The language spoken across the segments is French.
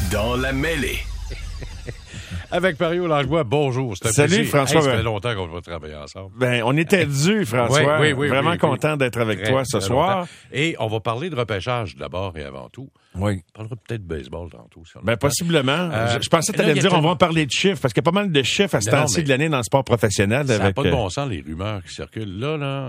Dans la mêlée. Avec Mario Langlois, bonjour. Salut François. Ça fait longtemps qu'on va travailler ensemble. Ben, on était dû, François. Oui, Vraiment content d'être avec toi ce soir. Longtemps. Et on va parler de repêchage d'abord et avant tout. Oui. On parlera peut-être de baseball tantôt. Si ben, possiblement. Je pensais que tu allais me dire, on va en parler de chiffres, parce qu'il y a pas mal de chiffres à ce temps-ci de l'année dans le sport professionnel. Ça n'a pas de bon sens, les rumeurs qui circulent là,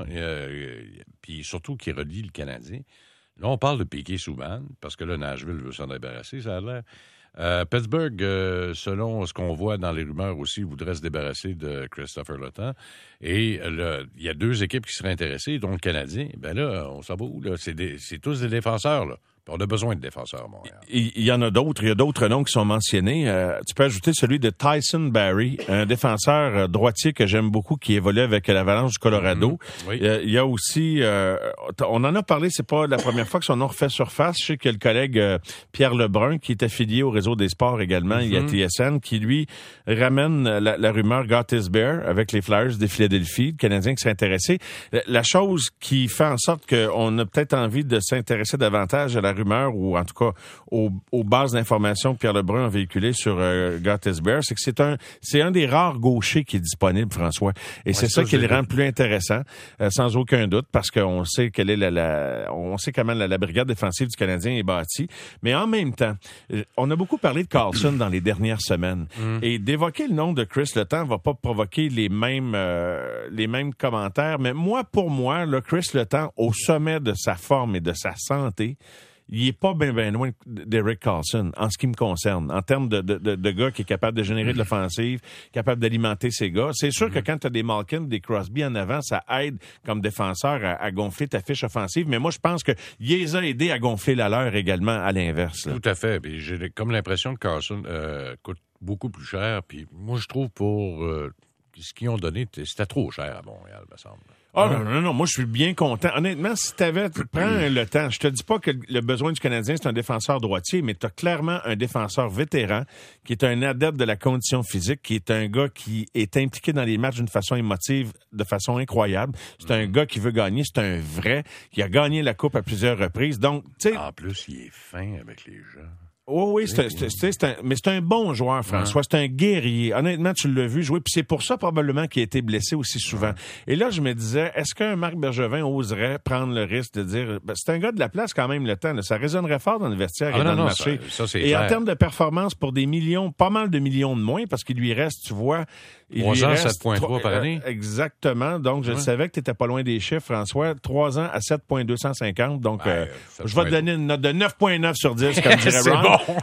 puis surtout qui relient le Canadien. Là, on parle de Piquet Souban, parce que là, Nashville veut s'en débarrasser, ça a l'air. Pittsburgh, selon ce qu'on voit dans les rumeurs aussi, voudrait se débarrasser de Christopher Le Temps. Et il y a deux équipes qui seraient intéressées, dont le Canadien. Ben là, on s'en va où, là? C'est tous des défenseurs, là. On a besoin de défenseurs à Montréal. Il y en a d'autres. Il y a d'autres noms qui sont mentionnés. Tu peux ajouter celui de Tyson Barrie, un défenseur droitier que j'aime beaucoup, qui évolue avec l'Avalanche du Colorado. Mm-hmm. Oui. Il y a aussi... on en a parlé, c'est pas la première fois que son nom refait surface. Je sais qu'il y a le collègue Pierre Lebrun, qui est affilié au Réseau des sports également. Il y a TSN, qui lui ramène la rumeur Gottis Bear avec les Flyers de Philadelphie, le Canadien qui s'est intéressé. La chose qui fait en sorte qu'on a peut-être envie de s'intéresser davantage à la rumeur, ou en tout cas aux bases d'informations que Pierre Lebrun a véhiculées sur Gottis Bear, c'est que c'est un des rares gauchers qui est disponible, François. Et c'est ça qui le rend plus intéressant, sans aucun doute, parce qu'on sait quelle est on sait comment la brigade défensive du Canadien est bâtie. Mais en même temps, on a beaucoup parlé de Carlson dans les dernières semaines. Et d'évoquer le nom de Chris Le Temps va pas provoquer les mêmes commentaires. Mais pour moi, là, Chris Le Temps, au sommet de sa forme et de sa santé, il est pas bien loin d'Eric Carlson, en ce qui me concerne, en termes de gars qui est capable de générer de l'offensive, capable d'alimenter ses gars. C'est sûr que quand tu as des Malkin, des Crosby en avant, ça aide comme défenseur à gonfler ta fiche offensive, mais moi je pense que il les a aidés à gonfler la leur également à l'inverse. Là. Tout à fait. Puis j'ai comme l'impression que Carlson coûte beaucoup plus cher, puis moi je trouve pour ce qu'ils ont donné, c'était trop cher à Montréal, me semble. Ah non, moi je suis bien content. Honnêtement, si prends le temps, je te dis pas que le besoin du Canadien c'est un défenseur droitier, mais tu as clairement un défenseur vétéran qui est un adepte de la condition physique, qui est un gars qui est impliqué dans les matchs d'une façon émotive, de façon incroyable. C'est un gars qui veut gagner, c'est un vrai, qui a gagné la coupe à plusieurs reprises. Donc, tu sais, en plus, il est fin avec les gens. Oui, mais c'est un bon joueur, François. C'est un guerrier. Honnêtement, tu l'as vu jouer. Puis c'est pour ça, probablement, qu'il a été blessé aussi souvent. Et là, je me disais, est-ce qu'un Marc Bergevin oserait prendre le risque de dire, c'est un gars de la place quand même, Le Temps. Là, ça résonnerait fort dans le vestiaire et dans le marché. Ça, c'est et clair. En termes de performance, pour des millions, pas mal de millions de moins, parce qu'il lui reste, tu vois... 3 ans, 7,3 par année. Exactement. Donc, je savais que tu n'étais pas loin des chiffres, François. 3 ans à 7,250. Donc, je vais te donner une note de 9,9 sur 10, comme dirait Ron. Bon.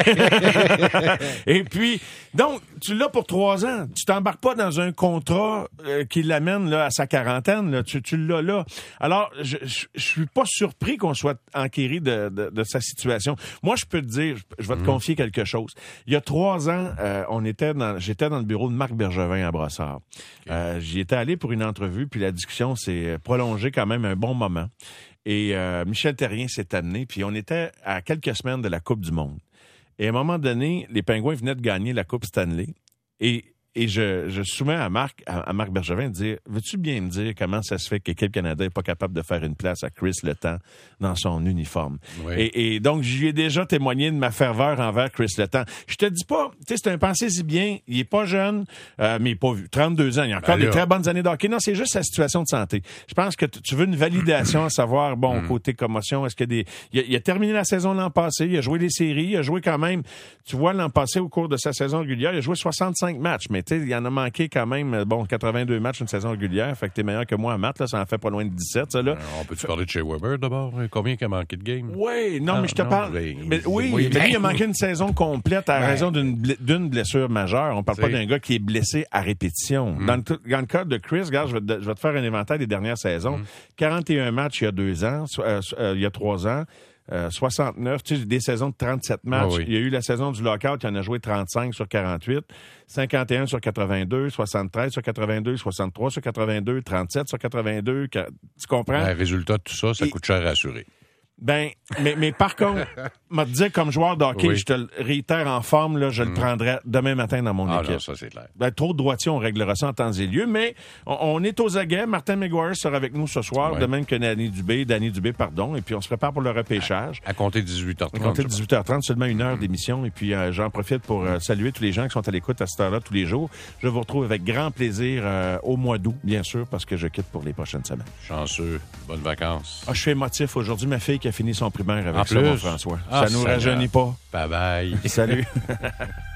Et puis, donc, tu l'as pour 3 ans. Tu t'embarques pas dans un contrat qui l'amène là, à sa quarantaine. Là. Tu l'as là. Alors, je suis pas surpris qu'on soit enquéri de sa situation. Moi, je peux te dire, je vais te confier quelque chose. Il y a 3 ans, j'étais dans le bureau de Marc Bergevin à Brossard. Okay. J'y étais allé pour une entrevue, puis la discussion s'est prolongée quand même un bon moment. Et Michel Therrien s'est amené, puis on était à quelques semaines de la Coupe du Monde. Et à un moment donné, les Pingouins venaient de gagner la Coupe Stanley. Et je soumets à Marc Bergevin de dire, veux-tu bien me dire comment ça se fait que l'équipe Canada n'est pas capable de faire une place à Chris Le Temps dans son uniforme? Oui. Et donc, j'y ai déjà témoigné de ma ferveur envers Chris Le Temps. Je te dis pas, tu sais, c'est un pensez-y bien, il est pas jeune, mais il est pas vu. 32 ans, il a encore des très bonnes années de hockey. Non, c'est juste sa situation de santé. Je pense que tu veux une validation à savoir, côté commotion, est-ce qu'il y a il a terminé la saison l'an passé, il a joué les séries, il a joué quand même, tu vois, l'an passé, au cours de sa saison régulière, il a joué 65 matchs, mais il en a manqué quand même, 82 matchs une saison régulière. Fait que t'es meilleur que moi en maths, là. Ça en fait pas loin de 17, ça, là. On peut-tu parler de Shea Weber, d'abord? Combien il a manqué de games? Oui, mais je te parle. Mais lui, il a manqué une saison complète à raison d'une blessure majeure. On parle pas d'un gars qui est blessé à répétition. Dans le cas de Chris, regarde, je vais te faire un inventaire des dernières saisons. 41 matchs il y a 2 ans, il y a 3 ans. 69, tu sais, des saisons de 37 matchs. Il y a eu la saison du lockout, il en a joué 35 sur 48, 51 sur 82, 73 sur 82, 63 sur 82, 37 sur 82. Tu comprends? Résultat de tout ça, ça coûte cher à assurer. Mais par contre, m'a dit comme joueur de hockey, Oui. je te le réitère en forme, là, je le prendrais demain matin dans mon équipe. Non, ça, c'est clair. Trop de droitiers, on réglera ça en temps et lieu, mais on est aux aguets. Martin McGuire sera avec nous ce soir, Ouais. de même que Danny Dubé, et puis on se prépare pour le repêchage. À compter de 18h30. À compter de 18h30, seulement une heure d'émission. Et puis, j'en profite pour saluer tous les gens qui sont à l'écoute à cette heure-là tous les jours. Je vous retrouve avec grand plaisir au mois d'août, bien sûr, parce que je quitte pour les prochaines semaines. Chanceux. Bonnes vacances. Je suis émotif aujourd'hui. Ma fille qui a fini son primaire En avec ça, plus? mon François. Ah, Ça nous Seigneur. rajeunit pas. Bye-bye. Salut.